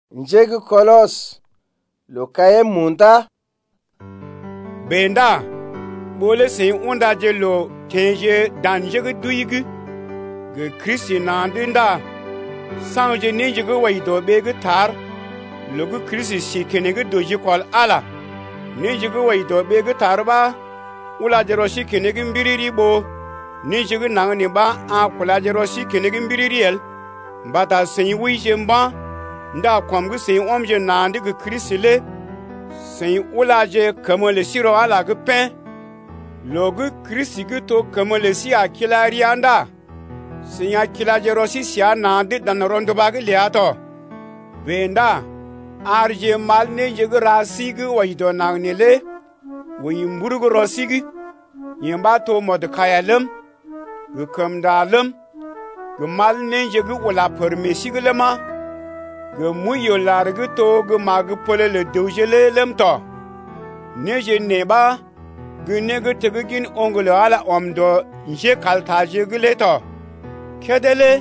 njegi kolos lo kaye munta benda bole se unda je lo tenje danje duigi ge Kristi nandinda sanje ninje ge waido be ge tar lo ge Kristi shikene ge doji kwal ala ninje ge waido be ge tar ba ula je ro shikene ge mbiriri bo ninje ge nangni ba a kula je ro shikene ge mbiriri el mbata sen wije mba nda kwamgu sen omje nandi ge Kristi le sen ula je kamole siro ala ge pen logu Kristi ge to kamole si akilari anda sen akila je ro si sia nandi dan rondo ba ge liato venda arje mal ne je ge rasi ge waido nangni le wi mburugo ro si ge yimba to mod kayalem ge kamdalem ge mal ne je ge wala permesi ge lema ge muyo large to ge mag pole le dojele lemto ne je neba ge ne ge tegin ongolo ala omdo je kaltaje ge leto kedele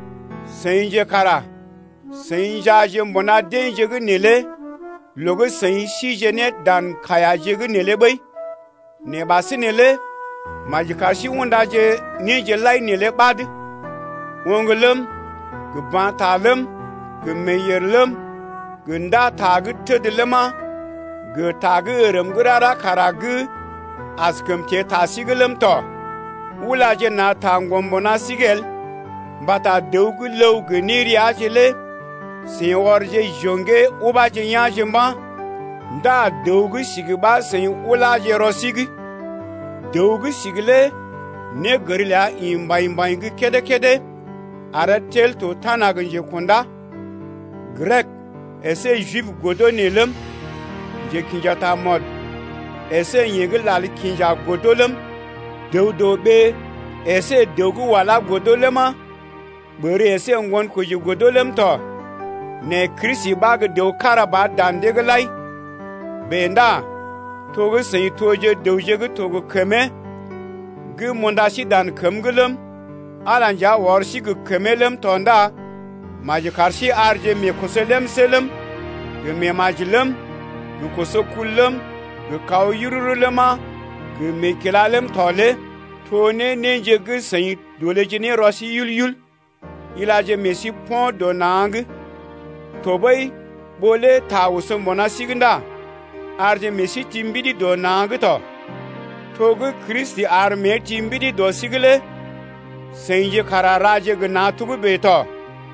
senje kara senja je mona denje ge nele logo sen si je ne dan kaya je ge nele bai ne basinele majikashi wonda je ne je lai nele bad wongolem ge bantalem ge meyerlem ge nda tagi tedelema ge tagi erem gurara karagu askem te tasigelem to wula je na tangombona sigel bata deugu low ge niri ajele sen warje jonge uba je nyaje ma nda deugu sigba sen wula je rosigi deugu sigle ne gerila imba ge kede aratel to tanagunje kunda grek ese juif godonelem je kinjata mod ese yegel lal kinja godolem deudo be ese deugu wala godolema bere ese ngon ko je godolem to ne Kristi bag dew karaba dandeglai benda togo sey toje dewje ge togo keme ge mondashi dan kemgelem alanja warshi ge kemelem tonda maji karshi arje me koselem selem ge me majlem ge kosokullem ge kaw yururulema ge me kilalem tole tone nenje ge sey dole jine rosi yul ilaje mesi pon donang tobai bole tawso mona siginda arje mesi timbidi donang to togo Kristi arme timbidi do sigle senje kararaje ge natugu beto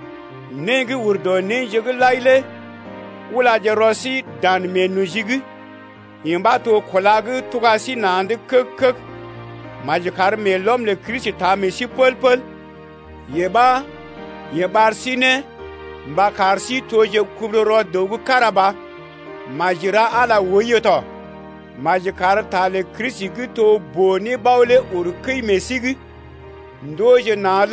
negi wurdo nenje ge laile wula je rosi dan menujigi yimba to kolage tugasi nande kek majikar melom le Kristi ta mesi pol yebar sine mba karsi toje kubro dogu karaba majira ala woyoto majikar tale Kristi ge to boni bawle urkei mesigi doje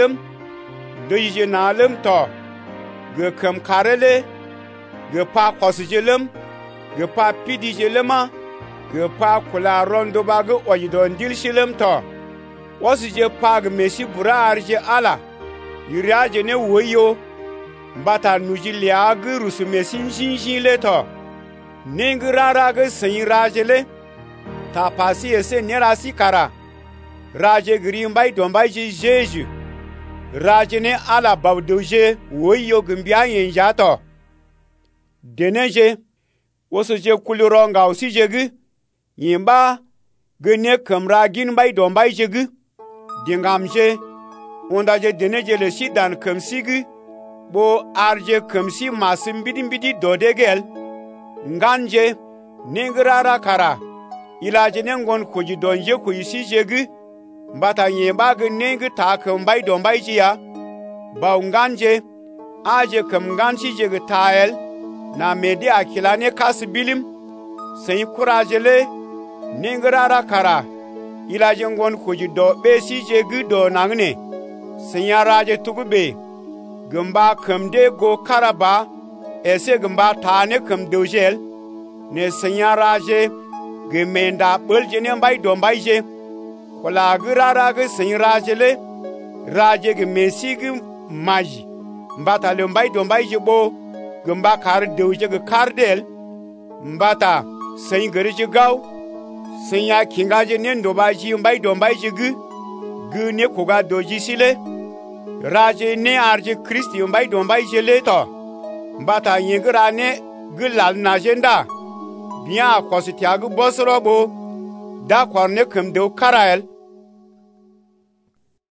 nalem to ge kam karele ge pa kosijelem ge pa pidijelema ge pa kula rondo bag oyidon dilshilem to wasije pag mesi burarje ala yiraje ne woyo bata nujilia ge rusu mesin shin leto ningrara ge sin rajele ta pasi ese nerasi kara raje grimbai dombai jeju raje ne ala babdoje woyo gmbia yenjato deneje wosoje kulironga usijegi yimba gene kamra ginbai dombai jegi dingamje ondaje deneje le sidan kamsigi bo arje kamsi masim bidi dodegel nganje ningrara kara ilaje nengon koji donje ko isijegi mbata yemba ge nengi ta kambai dombai jiya ba nganje aje kam ganchi je tael na medi akilane kasbilim sai kurajele ningrara kara ilaje ngon koji do be si je do nangne sanyaraje tugube gamba kamde go karaba ese gamba tane kam dojel ne sanyaraje gemenda beljene mbai dombai je kola girara ge sanyaraje le raje ge mesigi maji mbata le mbai dombai je bo gamba kar dewje ga kardel mbata sen gerje gaw sen ya kingaje ne ndo baji mbai do mbai jigi gu ne koga doji sile raje ne arje Kristi mbai do mbai jele to mbata yingra ne gulal na jenda bien akwasitia gu bosrobo da kwarne kum do karael